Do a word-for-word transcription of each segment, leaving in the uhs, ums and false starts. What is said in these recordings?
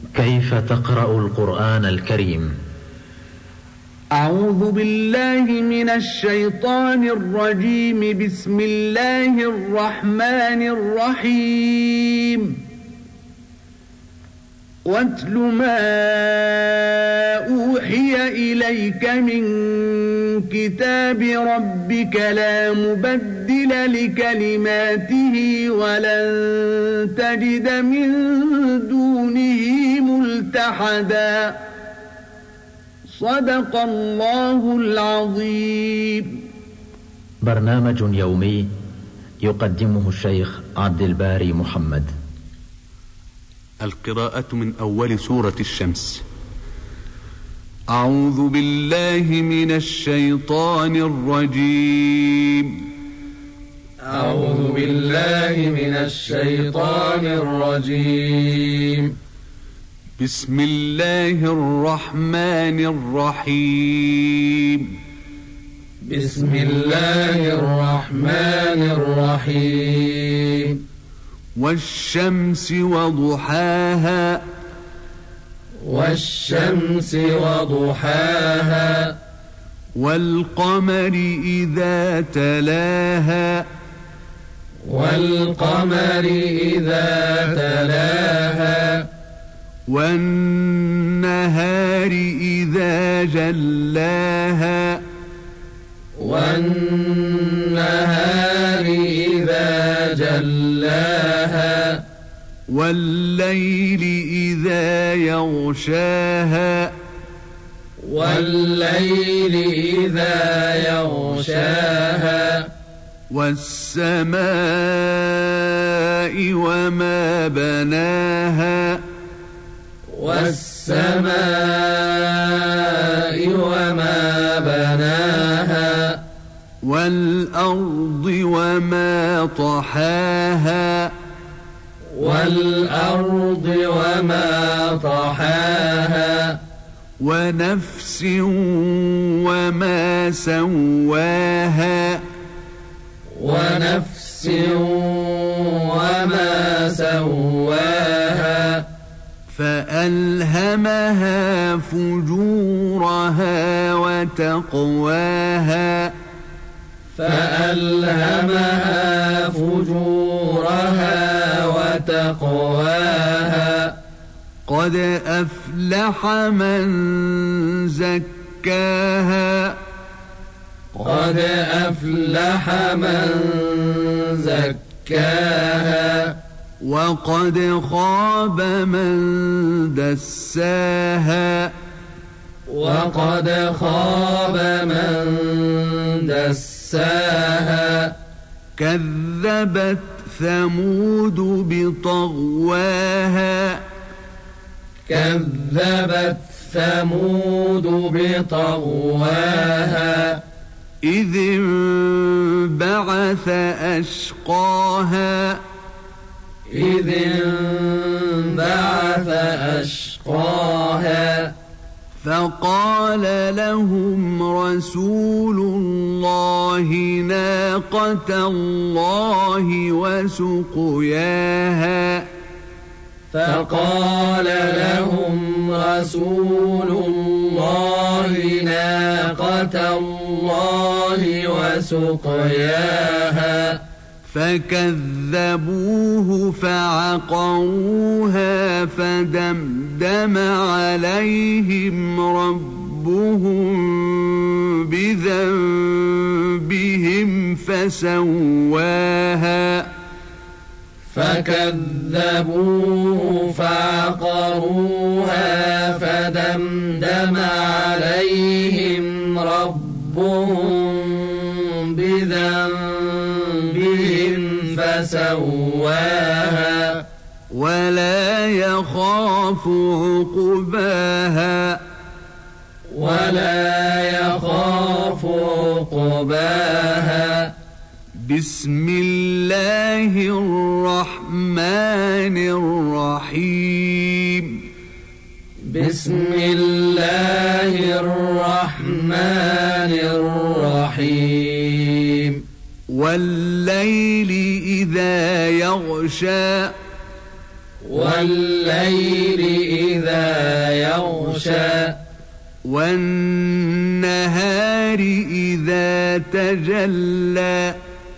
كيف تقرأ القرآن الكريم؟ أعوذ بالله من الشيطان الرجيم. بسم الله الرحمن الرحيم. واتل ما أوحي إليك من كتاب ربك لا مبدل لكلماته ولن تجد من دونه ملتحدا. صدق الله العظيم. برنامج يومي يقدمه الشيخ عبد الباري محمد. القراءة من أول سورة الشمس. أعوذ بالله من الشيطان الرجيم. أعوذ بالله من الشيطان الرجيم. بسم الله الرحمن الرحيم. بسم الله الرحمن الرحيم. والشمس وضحاها. والشمس وضحاها. والقمر إذا تلاها. والقمر إذا تلاها. والنهار إذا جلاها. والنهار إذا جلاها. والليل إذا يغشاها. والليل إذا يغشاها. والسماء وما بناها. والسماء وما بناها. والأرض وما طحاها. والأرض وما طحاها. ونفس وما سواها. ونفس وما سواها. فألهمها فجورها وتقواها. فألهمها فجورها وتقواها. قد أفلح من زكاها. قد أفلح من زكاها. وقد خاب من دساها. وقد خاب من دساها. كذبت ثمود بطغواها. كذبت ثمود بطغواها. إذ انبعث أشقاها. إذ انبعث أشقاها. فقال لهم رسول الله ناقة الله وسقياها. فقال لهم رسول الله ناقة الله وسقياها. فكذبوه فعقروها فدمدم عليهم ربهم بذنبهم فسواها. فكذبوه فعقروها فدمدم عليهم ربهم بذنبهم فسواها. ولا يخاف عقباها. ولا يخاف عقباها. بسم الله الرحمن الرحيم. بسم الله الرحمن الرحيم. والليل إذا يغشى. والليل إذا يغشى والنهار إذا تجلى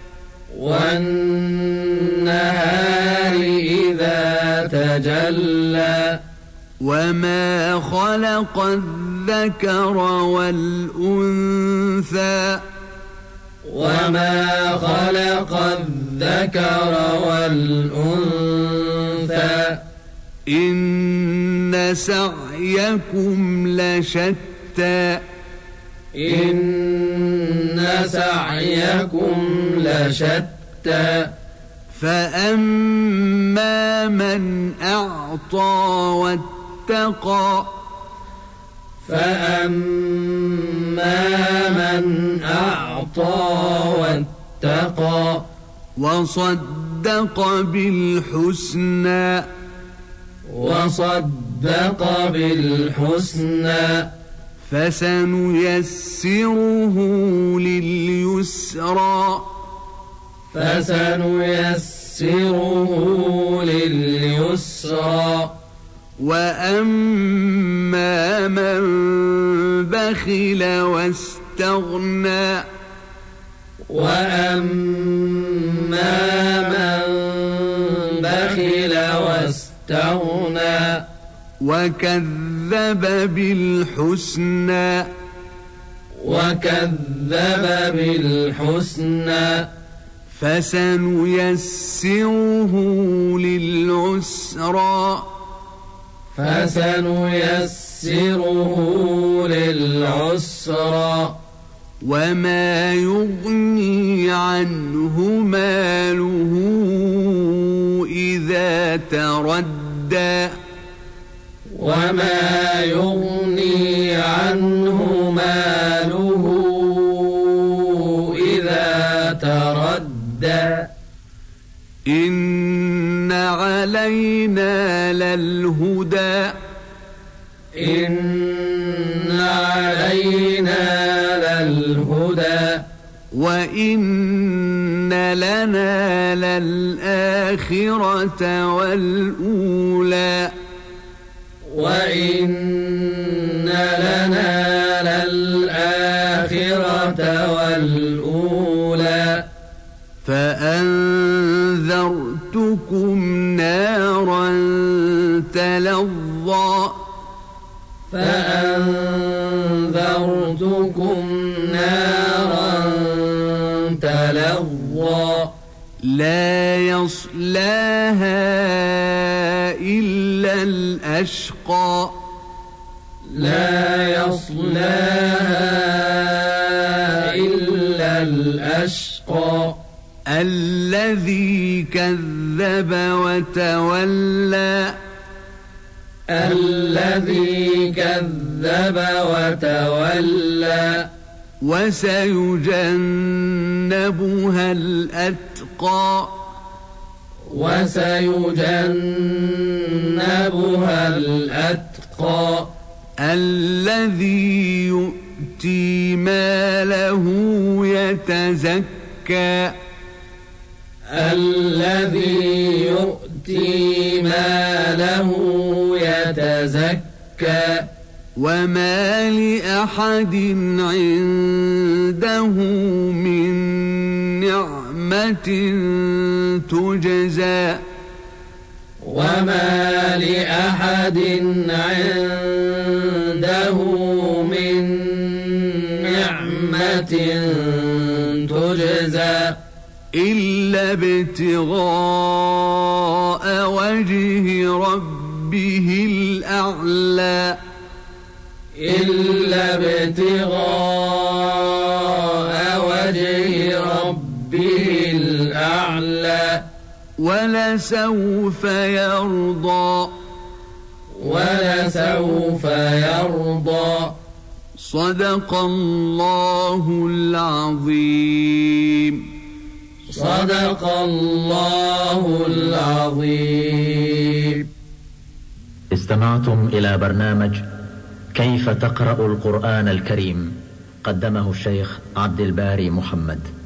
والنهار إذا تجلى وما خلق الذكر والأنثى وما خلق الذكر والأنثى إن سعيكم لشتى إن سعيكم لشتى فأما من أعطى واتقى فأما من أعطى واتقى وصدق بالحسنى وصدق بالحسنى فسنيسره لليسرى فسنيسره لليسرى وأما من بخل واستغنى وأما من بخل واستغنى وكذب بالحسنى وكذب بالحسنى فسنيسره للعسرى فسنيسره للعسرى وما يغني عنه ماله إذا تردى وما يغني عنه ماله إذا تردى إن علينا للهدى إن علينا للهدى وإن لنا للآخرة والأولى وإن لنا للآخرة والأولى فأنذرتكم نارا تلظى فأنذرتكم نارا تلظى لا يصلاها إلا الأشقى لا يصلاها إلا الأشقى الذي كذب وتولى الذي كذب وتولى وسيجنبها الأتقى وسيجنبها الأتقى الذي يؤتي ماله يتزكى الذي يؤتي ماله يتزكى وما لأحد عنده من نعمة تجزى وما لأحد عنده من نعمة تجزى إلا ابتغاء وجه ربه الأعلى إلا ابتغاء وجه ربه الأعلى ولسوف يرضى ولسوف يرضى صدق الله العظيم صدق الله العظيم. استمعتم إلى برنامج كيف تقرأ القرآن الكريم، قدمه الشيخ عبد الباري محمد.